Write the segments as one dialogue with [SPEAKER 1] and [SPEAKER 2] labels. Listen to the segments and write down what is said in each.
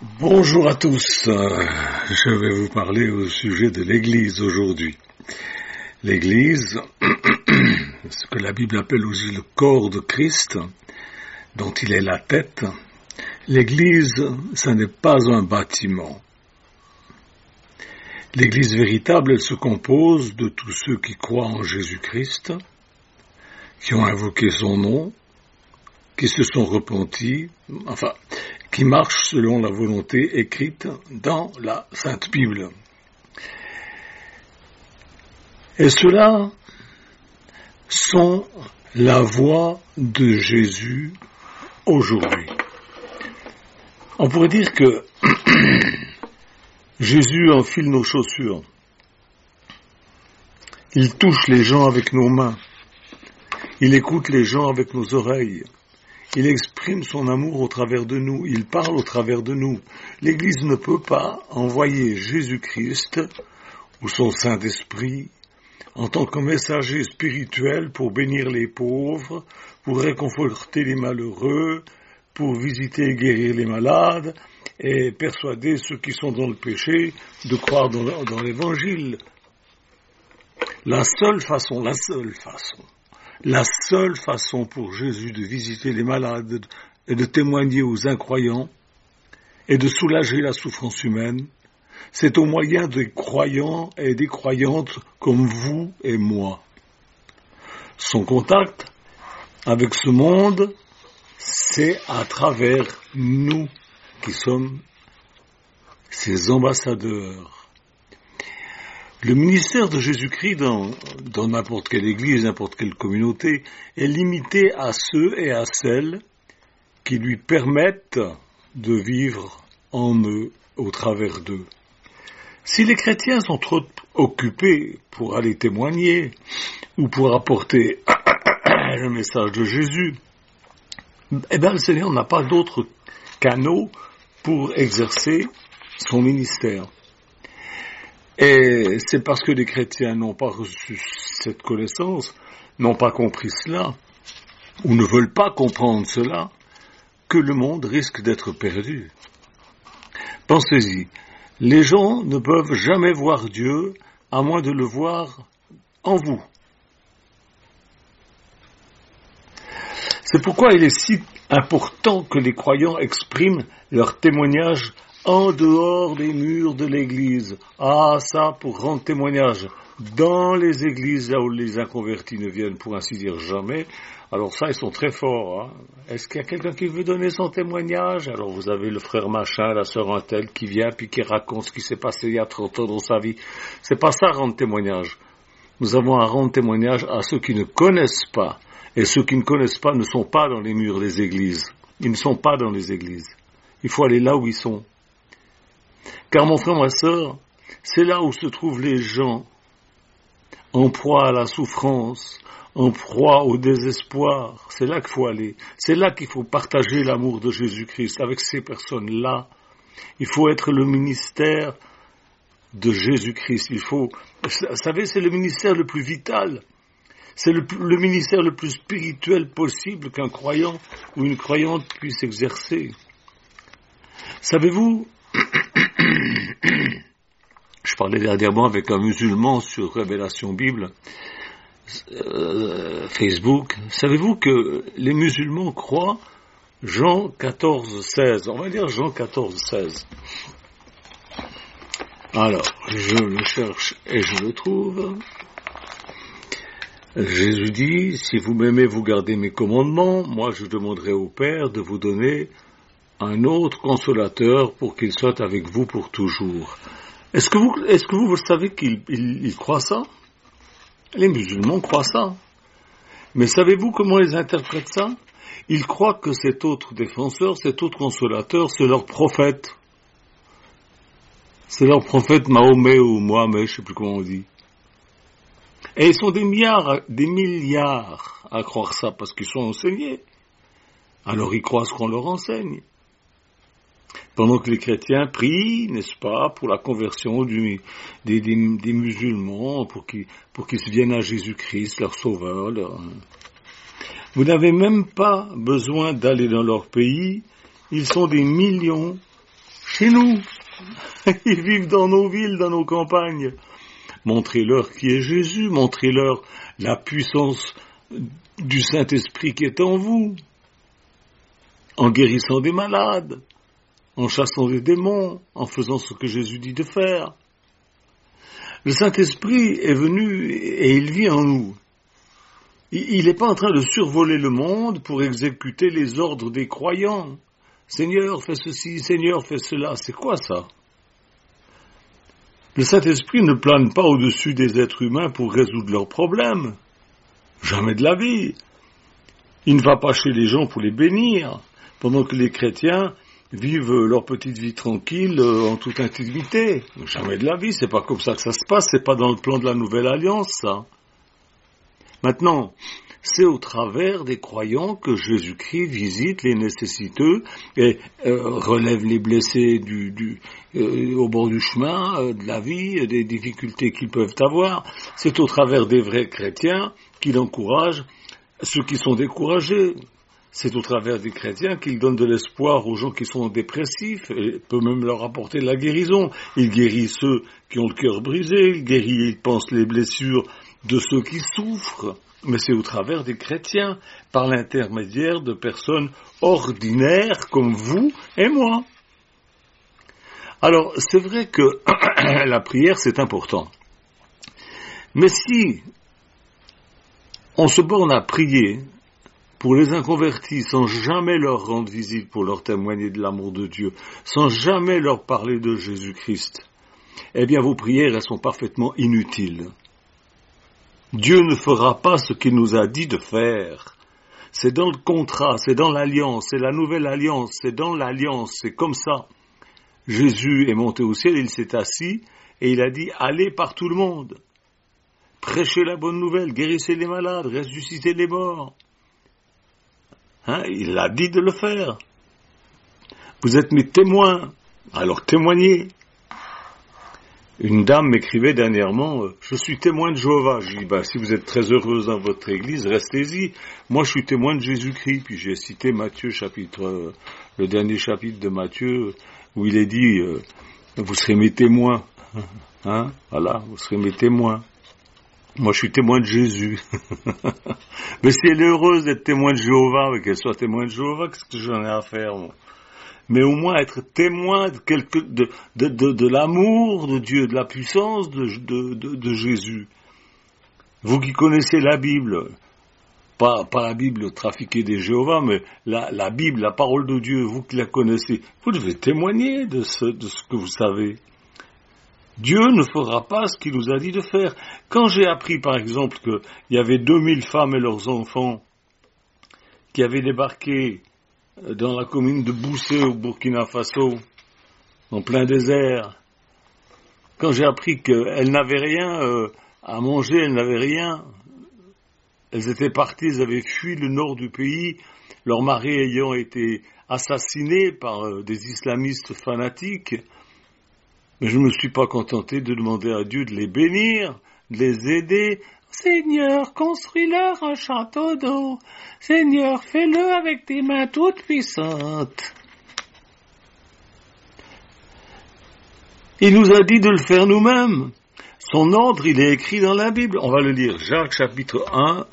[SPEAKER 1] Bonjour à tous, je vais vous parler au sujet de l'Église aujourd'hui. L'Église, ce que la Bible appelle aussi le corps de Christ, dont il est la tête. L'Église, ce n'est pas un bâtiment. L'Église véritable, elle se compose de tous ceux qui croient en Jésus-Christ, qui ont invoqué son nom, qui se sont repentis, qui marchent selon la volonté écrite dans la Sainte Bible. Et ceux-là sont la voix de Jésus aujourd'hui. On pourrait dire que Jésus enfile nos chaussures. Il touche les gens avec nos mains. Il écoute les gens avec nos oreilles. Il exprime son amour au travers de nous. Il parle au travers de nous. L'Église ne peut pas envoyer Jésus-Christ ou son Saint-Esprit en tant que messager spirituel pour bénir les pauvres, pour réconforter les malheureux, pour visiter et guérir les malades et persuader ceux qui sont dans le péché de croire dans l'Évangile. La seule façon pour Jésus de visiter les malades et de témoigner aux incroyants et de soulager la souffrance humaine, c'est au moyen des croyants et des croyantes comme vous et moi. Son contact avec ce monde, c'est à travers nous qui sommes ses ambassadeurs. Le ministère de Jésus-Christ dans n'importe quelle église, n'importe quelle communauté, est limité à ceux et à celles qui lui permettent de vivre en eux, au travers d'eux. Si les chrétiens sont trop occupés pour aller témoigner ou pour apporter le message de Jésus, le Seigneur n'a pas d'autres canaux pour exercer son ministère. Et c'est parce que les chrétiens n'ont pas reçu cette connaissance, n'ont pas compris cela, ou ne veulent pas comprendre cela, que le monde risque d'être perdu. Pensez-y, les gens ne peuvent jamais voir Dieu à moins de le voir en vous. C'est pourquoi il est si important que les croyants expriment leur témoignage en dehors des murs de l'église. Ça, pour rendre témoignage dans les églises, là où les inconvertis ne viennent pour ainsi dire jamais, alors ça, ils sont très forts. Est-ce qu'il y a quelqu'un qui veut donner son témoignage? Alors vous avez le frère machin, la sœur un tel, qui vient puis qui raconte ce qui s'est passé il y a 30 ans dans sa vie. C'est pas ça, rendre témoignage. Nous avons à rendre témoignage à ceux qui ne connaissent pas. Et ceux qui ne connaissent pas ne sont pas dans les murs des églises. Ils ne sont pas dans les églises. Il faut aller là où ils sont. Car mon frère, ma sœur, c'est là où se trouvent les gens, en proie à la souffrance, en proie au désespoir. C'est là qu'il faut aller. C'est là qu'il faut partager l'amour de Jésus-Christ avec ces personnes-là. Il faut être le ministère de Jésus-Christ. Vous savez, c'est le ministère le plus vital. C'est le ministère le plus spirituel possible qu'un croyant ou une croyante puisse exercer. Savez-vous, je parlais dernièrement avec un musulman sur Révélation Bible, Facebook. Savez-vous que les musulmans croient Jean 14,16? On va dire Jean 14,16. Alors, je le cherche et je le trouve. Jésus dit, si vous m'aimez, vous gardez mes commandements, moi je demanderai au Père de vous donner un autre consolateur pour qu'il soit avec vous pour toujours. Est-ce que vous savez qu'ils croient ça? Les musulmans croient ça. Mais savez-vous comment ils interprètent ça? Ils croient que cet autre défenseur, cet autre consolateur, c'est leur prophète. C'est leur prophète Mahomet ou Mohamed, je ne sais plus comment on dit. Et ils sont des milliards à croire ça parce qu'ils sont enseignés. Alors ils croient ce qu'on leur enseigne. Pendant que les chrétiens prient, n'est-ce pas, pour la conversion des musulmans, pour qu'ils viennent à Jésus-Christ, leur sauveur. Vous n'avez même pas besoin d'aller dans leur pays. Ils sont des millions chez nous. Ils vivent dans nos villes, dans nos campagnes. Montrez-leur qui est Jésus, montrez-leur la puissance du Saint-Esprit qui est en vous, en guérissant des malades, en chassant des démons, en faisant ce que Jésus dit de faire. Le Saint-Esprit est venu et il vit en nous. Il n'est pas en train de survoler le monde pour exécuter les ordres des croyants. Seigneur, fais ceci, Seigneur, fais cela. C'est quoi ça? Le Saint-Esprit ne plane pas au-dessus des êtres humains pour résoudre leurs problèmes. Jamais de la vie. Il ne va pas chez les gens pour les bénir, pendant que les chrétiens vivent leur petite vie tranquille en toute intimité. Jamais de la vie, c'est pas comme ça que ça se passe, c'est pas dans le plan de la Nouvelle Alliance, ça. Maintenant, c'est au travers des croyants que Jésus-Christ visite les nécessiteux et relève les blessés au bord du chemin, de la vie, des difficultés qu'ils peuvent avoir. C'est au travers des vrais chrétiens qu'il encourage ceux qui sont découragés. C'est au travers des chrétiens qu'il donne de l'espoir aux gens qui sont dépressifs et peut même leur apporter de la guérison. Il guérit ceux qui ont le cœur brisé, il pense les blessures de ceux qui souffrent. Mais c'est au travers des chrétiens, par l'intermédiaire de personnes ordinaires comme vous et moi. Alors, c'est vrai que la prière, c'est important. Mais si on se borne à prier pour les inconvertis, sans jamais leur rendre visite, pour leur témoigner de l'amour de Dieu, sans jamais leur parler de Jésus-Christ, eh bien vos prières, elles sont parfaitement inutiles. Dieu ne fera pas ce qu'il nous a dit de faire. C'est dans le contrat, c'est dans l'alliance, c'est la nouvelle alliance, c'est dans l'alliance, c'est comme ça. Jésus est monté au ciel, il s'est assis, et il a dit, allez par tout le monde. Prêchez la bonne nouvelle, guérissez les malades, ressuscitez les morts. Il a dit de le faire. Vous êtes mes témoins, alors témoignez. Une dame m'écrivait dernièrement, je suis témoin de Jéhovah. Je dis, si vous êtes très heureuse dans votre église, restez-y. Moi, je suis témoin de Jésus-Christ. Puis j'ai cité Matthieu, le dernier chapitre de Matthieu, où il est dit, vous serez mes témoins. Voilà, vous serez mes témoins. Moi, je suis témoin de Jésus. Mais si elle est heureuse d'être témoin de Jéhovah, qu'elle soit témoin de Jéhovah, qu'est-ce que j'en ai à faire, moi? Mais au moins être témoin de l'amour de Dieu, de la puissance de Jésus. Vous qui connaissez la Bible, pas la Bible trafiquée des Jéhovah, mais la Bible, la parole de Dieu, vous qui la connaissez, vous devez témoigner de ce que vous savez. Dieu ne fera pas ce qu'il nous a dit de faire. Quand j'ai appris, par exemple, qu'il y avait 2000 femmes et leurs enfants qui avaient débarqué dans la commune de Boussé au Burkina Faso, en plein désert, quand j'ai appris qu'elles n'avaient rien à manger, elles n'avaient rien, elles étaient parties, elles avaient fui le nord du pays, leur mari ayant été assassiné par des islamistes fanatiques, mais je ne me suis pas contenté de demander à Dieu de les bénir, de les aider. Seigneur, construis-leur un château d'eau. Seigneur, fais-le avec tes mains toutes puissantes. Il nous a dit de le faire nous-mêmes. Son ordre, il est écrit dans la Bible. On va le lire. Jacques chapitre 1,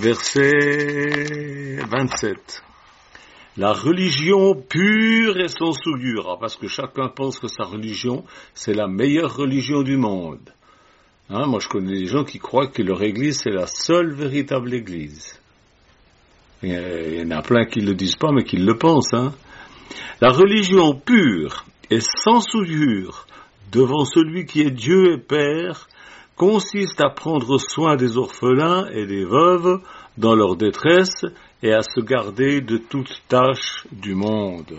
[SPEAKER 1] verset 27. La religion pure et sans souillure, parce que chacun pense que sa religion, c'est la meilleure religion du monde. Moi, je connais des gens qui croient que leur église, c'est la seule véritable église. Il y en a plein qui ne le disent pas, mais qui le pensent. La religion pure et sans souillure, devant celui qui est Dieu et Père, consiste à prendre soin des orphelins et des veuves dans leur détresse et à se garder de toute tâche du monde.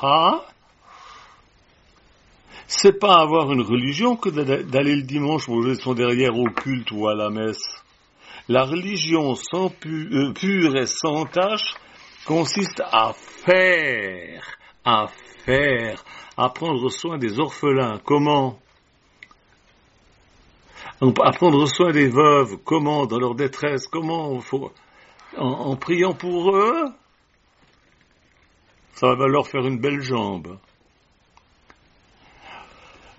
[SPEAKER 1] C'est pas avoir une religion que d'aller le dimanche manger son derrière au culte ou à la messe. La religion pure et sans tâche consiste à prendre soin des orphelins. Comment? À prendre soin des veuves. Comment? Dans leur détresse. Comment? En priant pour eux. Ça va leur faire une belle jambe.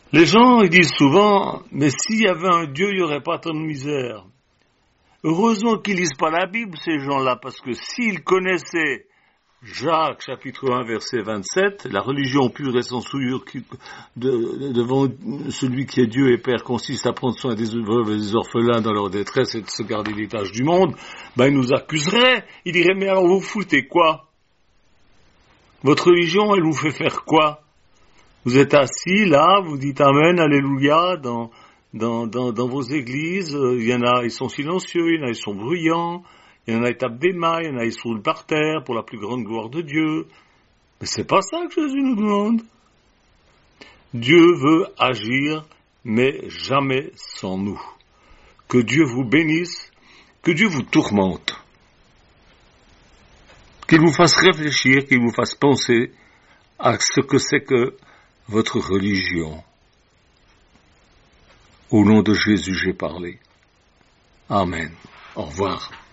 [SPEAKER 1] Les gens, ils disent souvent, mais s'il y avait un Dieu, il n'y aurait pas tant de misère. Heureusement qu'ils lisent pas la Bible, ces gens-là, parce que s'ils connaissaient Jacques, chapitre 1, verset 27, la religion pure et sans souillure devant celui qui est Dieu et Père consiste à prendre soin des veuves et des orphelins dans leur détresse et de se garder des tâches du monde, ils nous accuseraient. Ils diraient, mais alors vous foutez quoi? Votre religion, elle vous fait faire quoi? Vous êtes assis là, vous dites Amen, Alléluia, dans vos églises, il y en a, ils sont silencieux, il y en a, ils sont bruyants, il y en a, ils tapent des mains, il y en a, ils sont par terre pour la plus grande gloire de Dieu. Mais c'est pas ça que Jésus nous demande. Dieu veut agir, mais jamais sans nous. Que Dieu vous bénisse, que Dieu vous tourmente, qu'il vous fasse réfléchir, qu'il vous fasse penser à ce que c'est que votre religion. Au nom de Jésus, j'ai parlé. Amen. Au revoir.